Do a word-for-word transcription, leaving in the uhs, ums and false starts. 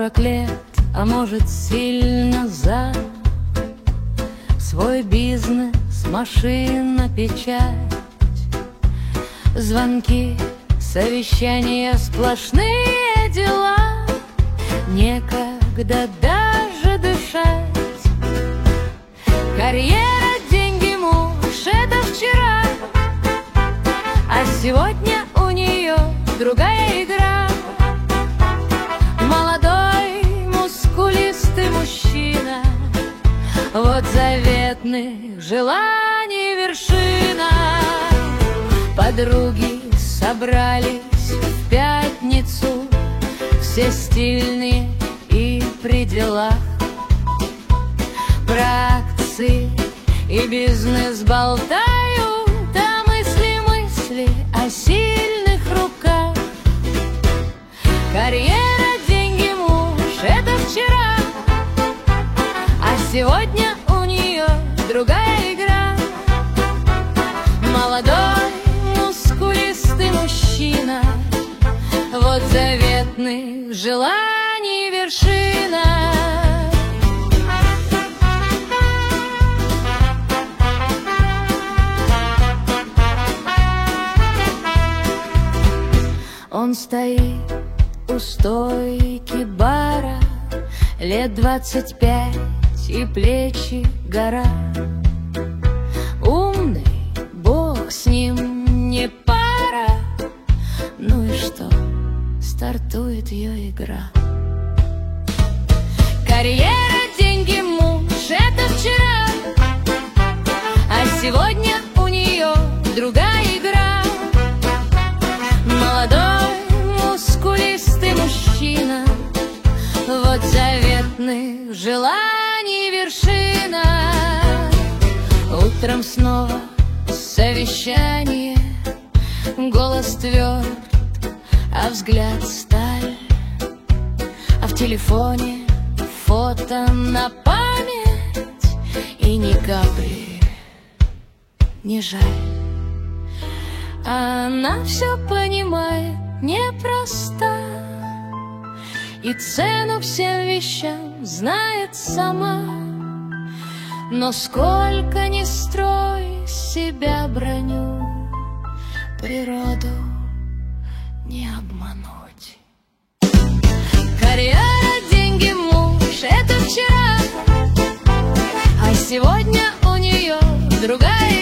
сорок лет, а может сильно за. Свой бизнес, машина, печать, звонки, совещания, сплошные дела. Некогда даже дышать. Карьера, деньги, муж — это вчера, а сегодня у нее другая игра. Молодой, мускулистый мужчина, вот заветных желаний вершина. Подруги собрались в пятницу, все стильные и при делах. Про акции и бизнес болтают, а мысли, мысли о сильных руках. Карьера, деньги, муж — это вчера, а сегодня у нее другая игра. Молодой, мускулистый мужчина, вот заветных желаний вершина. Он стоит у стойки бара, лет двадцать пять и плечи гора. Умный, бог с ним не пара. Ну и что, стартует ее игра. Карьера, деньги, муж — это вчера, а сегодня у нее другая игра. Молодой, мускулистый мужчина, вот заветных желаний вершина. Утром снова совещание, голос тверд, а взгляд сталь. А в телефоне фото на память, и ни капли не жаль. Она все понимает непросто, и цену всем вещам знает сама. Но сколько ни строй себя броню, природу не обмануть. Карьера, деньги, муж — это вчера, а сегодня у нее другая